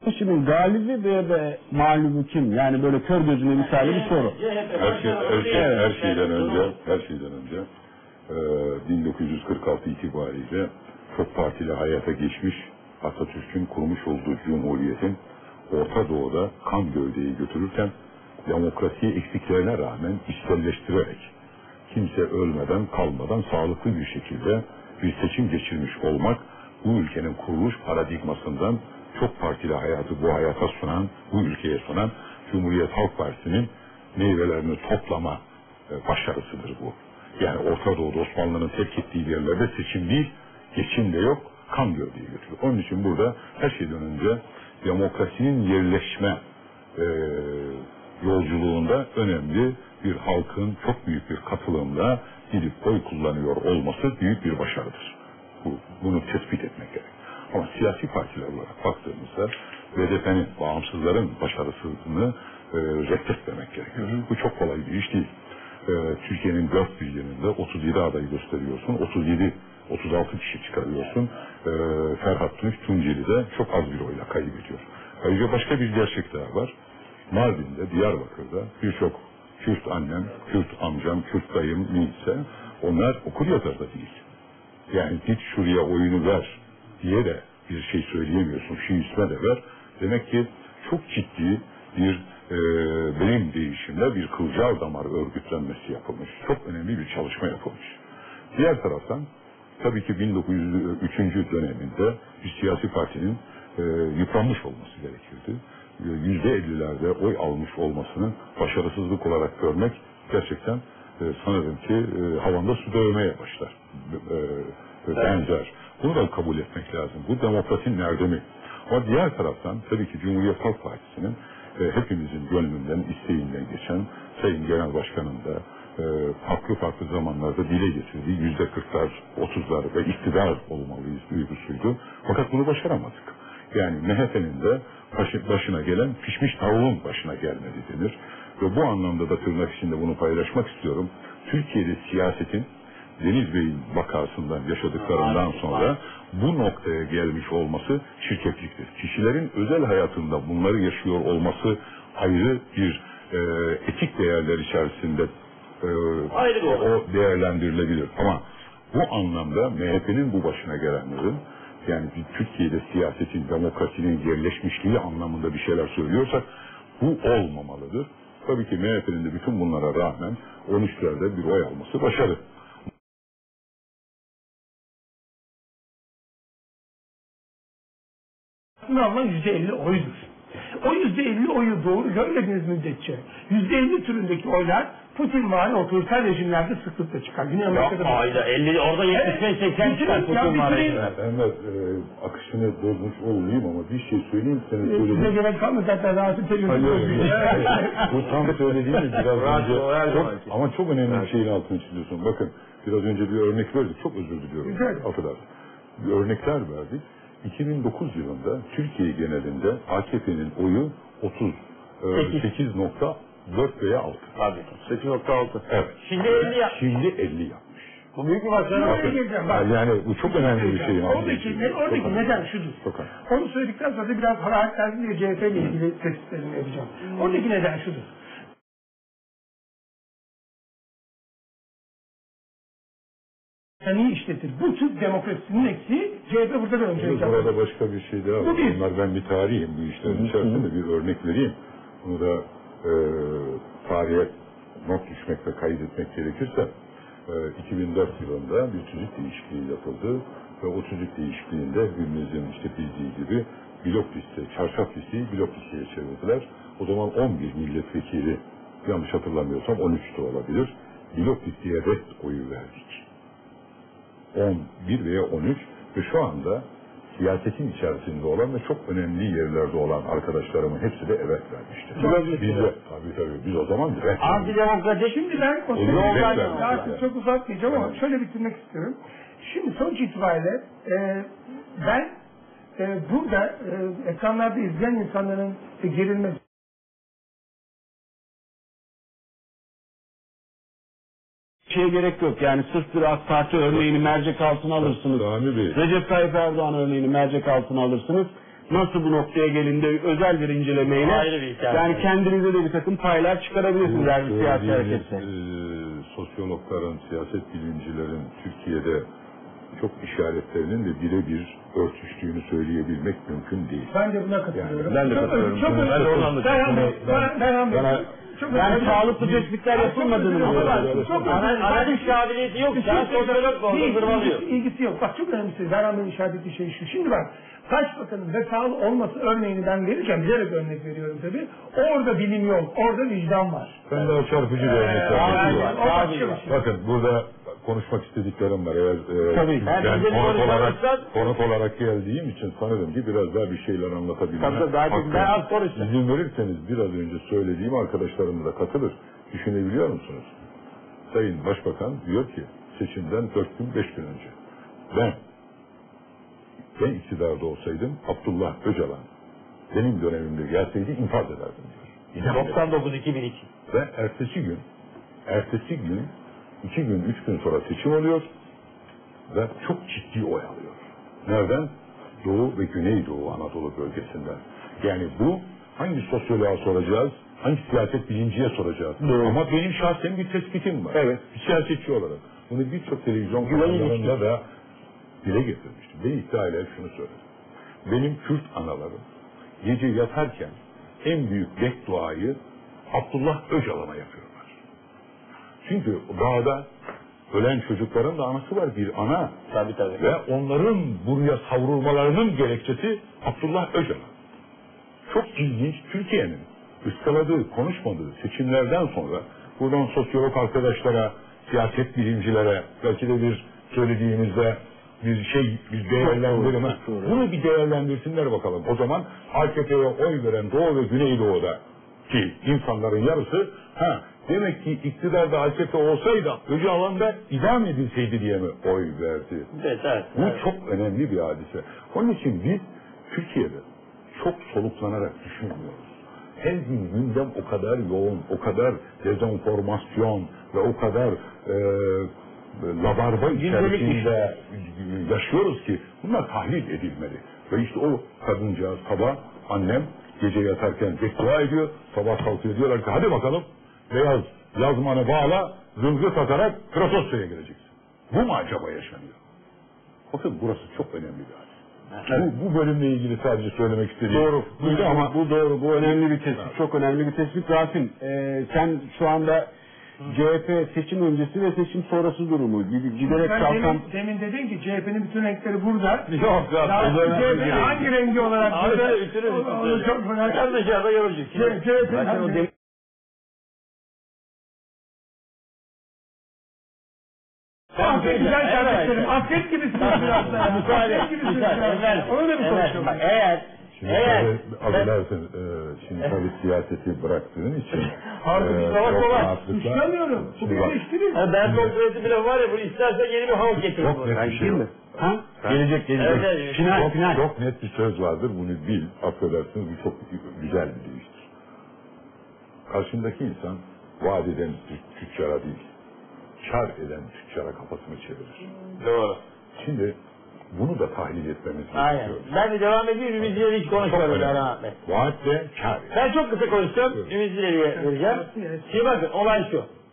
Şimdi galibi ve mağlubu kim? Yani böyle kör gözüne misali bir soru. Her şeyden önce 1946 itibariyle çok partili hayata geçmiş Atatürk'ün kurmuş olduğu Cumhuriyet'in Orta Doğu'da kan gövdeyi götürürken demokrasiyi eksiklerine rağmen içselleştirerek kimse ölmeden kalmadan sağlıklı bir şekilde bir seçim geçirmiş olmak bu ülkenin kuruluş paradigmasından çok partili hayatı bu hayata sunan, bu ülkeye sunan Cumhuriyet Halk Partisi'nin meyvelerini toplama başarısıdır bu. Yani Orta Doğu'da Osmanlı'nın terk ettiği yerlerde seçim değil, geçim de yok, kan gövdeyi götürüyor. Onun için burada her şeyden önce demokrasinin yerleşme yolculuğunda önemli bir halkın çok büyük bir katılımla gidip oy kullanıyor olması büyük bir başarıdır. Bunu tespit etmek gerek. Ama siyasi partiler olarak baktığımızda BDP'nin, bağımsızların başarısını reddetmemek gerekiyor. Bu çok kolay bir iş değil. Türkiye'nin dört bir yerinde 37 adayı gösteriyorsun, 36 kişi çıkarıyorsun. Ferhat Tunç Tunceli'de çok az bir oyla kaybediyor. Ayrıca başka bir gerçek daha var. Mardin'de, Diyarbakır'da birçok Kürt annem, Kürt amcam, Kürt dayım neyse onlar okur yazar da değil. Yani git şuraya oyunu ver diye de bir şey söyleyemiyorsun. Şu isme de ver. Demek ki çok ciddi bir beyin değişimde bir kılcal damar örgütlenmesi yapılmış. Çok önemli bir çalışma yapılmış. Diğer taraftan tabii ki 1903. döneminde bir siyasi partinin yıpranmış olması gerekirdi. %50'lerde oy almış olmasını başarısızlık olarak görmek gerçekten sanırım ki havanda su dövmeye başlar. Benzer. Bunu da kabul etmek lazım. Bu demokrasinin erdemi. Ama diğer taraftan tabii ki Cumhuriyet Halk Partisi'nin hepimizin gönlünden, isteğinden geçen Sayın Genel Başkan'ın da farklı zamanlarda dile getirdiği %40'lar, 30'lar ve iktidar olmalıyız duygusuydu. Fakat bunu başaramadık. Yani MHP'nin de başına gelen pişmiş tavuğun başına gelmedi denir. Ve bu anlamda da tırnak içinde bunu paylaşmak istiyorum. Türkiye'de siyasetin Deniz Bey'in vakasından yaşadıklarından sonra bu noktaya gelmiş olması çirkefliktir. Kişilerin özel hayatında bunları yaşıyor olması ayrı bir etik değerler içerisinde o değerlendirilebilir. Ama bu anlamda MHP'nin bu başına gelenlerin yani Türkiye'de siyasetin, demokrasinin yerleşmişliği anlamında bir şeyler söylüyorsak bu olmamalıdır. Tabii ki MHP'nin de bütün bunlara rağmen 13'lerde bir oy alması başarı. Alınan %50 oydur. O %50 oyu doğru görmediğiniz müddetçe %50 türündeki oylar Putin vari otoriter rejimlerde sıklıkla çıkar. Güney Amerika'da ayda 50 orada 75-80 çıkar Putin vari rejimler. Evet, akışını bozmuş olmayayım ama bir şey söyleyeyim senin söylediğin. Size gerek kalmadı zaten rahatsız Bu tam söylediğiniz biraz önce ama çok önemli bir şeyin altını çiziyorsun. Bakın biraz önce bir örnek verdik. Çok özür diliyorum. Affedersin. Bir örnekler verdik. 2009 yılında Türkiye genelinde AKP'nin oyu 38.4 veya 6. Tabii. 8.6. Evet. Şimdi 50 yapmış. Şimdi 50 yapmış. Bu büyük bir başarı. Yani bu çok önemli bir şey. Oradaki neden şudur. Onu söyledikten sonra da biraz hararetlerle CHP ile ilgili tespitlerimi yapacağım. Oradaki neden şudur. İyi işletir. Bu Türk demokrasisinin eksiği CHP burada da önce. Burada başka bir şey daha var. Bunlar ben bir tarihim bu işlerin içerisinde bir örnek vereyim. Bunu da tarihe not düşmek ve kaydetmek gerekirse 2004 yılında bir tüzük değişikliği yapıldı ve o tüzük değişikliğinde hepimizin işte bildiği gibi blok liste, çarşaf listeyi blok listeye çevirdiler. O zaman 11 milletvekili yanlış hatırlamıyorsam 13 de olabilir. Blok listeye red oyu verdik. 11 veya 13 ve şu anda siyasetin içerisinde olan ve çok önemli yerlerde olan arkadaşlarımın hepsi de evet vermiştir. Biz de tabii biz o zaman evet. Antidemokratik. Şimdi ben artık çok uzatmayacağım ama şöyle bitirmek istiyorum. Şimdi sonuç itibariyle ben burada ekranlarda izleyen insanların gerilmesi şeye gerek yok. Yani sırf bir AK Parti örneğini mercek altına alırsınız. Recep Tayyip Erdoğan örneğini mercek altına alırsınız. nasıl bu noktaya gelindi özel bir incelemeyle Ayrı bir hikaye. yani kendinize de bir takım paylar çıkarabilirsiniz yani bir siyasi harekette. Sosyologların, siyaset bilimcilerin Türkiye'de çok işaretlerinin de birebir örtüştüğünü söyleyebilmek mümkün değil. Ben de buna katılıyorum. Ben de katılıyorum. Ben de onu anlatıyorum. Yani sağlıklı tespitler yapılmadığını Analiz kabiliyeti yok. Sen sosyolog mu oldu zırvalıyor. İlgisi yok. Bak çok önemlisi. Berhan Bey'in işaret ettiği şey şu. Şimdi bak Başbakanın vesalı olması örneğini ben verirken bilerek örnek veriyorum tabii. Orada bilim yok. Orada vicdan var. Ben daha çarpıcı bir örnek vermek. Var. Bakın burada konuşmak istediklerim var. Eğer Tabii. ben konuk olarak geldiğim için sanırım ki biraz daha bir şeyler anlatabilmem. Ben az konuştum. İzin verirseniz biraz önce söylediğim arkadaşlarım da katılır. Düşünebiliyor musunuz? Sayın Başbakan diyor ki seçimden 4 gün 5 gün önce ben iktidarda olsaydım Abdullah Öcalan benim dönemimde gelseydi infaz ederdim diyor. 99-2002. Ve ertesi gün 2 gün 3 gün sonra seçim oluyor ve çok ciddi oy alıyor. Nereden? Doğu ve Güneydoğu Anadolu bölgesinden. Yani bu hangi sosyoloğa soracağız, hangi siyaset bilimciye soracağız. Doğru. Ama benim şahsen bir tespitim var. Evet. Bir siyasetçi olarak. Bunu birçok televizyon kanallarında da dile getirmiştim. Ben iddia ile şunu söyledim. Benim Kürt analarım gece yatarken en büyük bedduayı Abdullah Öcalan'a yapıyorlar. Çünkü dağda ölen çocukların da anası var, bir ana. Tabii. Ve onların buraya savrulmalarının gerekçesi Abdullah Öcalan. Çok ilginç, Türkiye'nin ıskaladığı, konuşmadığı seçimlerden sonra buradan sosyolog arkadaşlara, siyaset bilimcilere belki de bir söylediğimizde bir değerlendirme. Bunu bir değerlendirsinler bakalım. O zaman AKP'ye oy veren Doğu ve Güneydoğu'da ki insanların yarısı demek ki iktidarda AKP olsaydı Öcalan da idam edilseydi diye mi oy verdi? Evet. Bu çok önemli bir hadise. Onun için biz Türkiye'de çok soluklanarak düşünmüyoruz. Her gün gündem o kadar yoğun, o kadar dezenformasyon ve o kadar labarba içerisinde yaşıyoruz ki bunlar tahlil edilmeli. Ve işte o kadıncağız sabah annem gece yatarken beddua ediyor, sabah kalkıyor diyorlar ki hadi bakalım beyaz yazmanı bağla, zılgı takarak Krasosça'ya gireceksin. Bu mu acaba yaşanıyor? Bakın burası çok önemli bir hadis. Evet. Bu bölümle ilgili sadece söylemek istediğim. Doğru. Bu doğru. Bu önemli bir tespit. Evet. Çok önemli bir tespit. Rasim, sen şu anda CHP seçim öncesi ve seçim sonrası durumu giderek çalkan... Demin dedin ki CHP'nin bütün renkleri burada. Yok. CHP'nin hangi rengi olarak burada? Onu çok merak ediyorum. Dışarıda yorulacak. CHP'nin güzel kardeşlerim. Afet gibisiniz biraz da. Afet gibisiniz biraz da. Onu da bir konuşalım. Şimdi tabii siyaseti bıraktığın için suçlamıyorum. Bu bir eleştiri. Ben konferansı bile var ya, bu istersen yeni bir havuz getirin. Çok net bir şey yok. Gelecek. Final. Çok net bir söz vardır, bunu bil, affedersiniz, bu çok güzel bir deyiştir. Karşındaki insan vaat eden tüccara değil, kar eden tüccara kafasını çevirir. Doğru. Şimdi bunu da tahlil etmemiz gerekiyor. Ben de devam edeyim, Ümizli'yle hiç konuşmadım Erhan Bey. Vaatle kar. Ben çok kısa konuşacağım, Ümizli'ye vereceğim. Şimdi bakın, olay şu.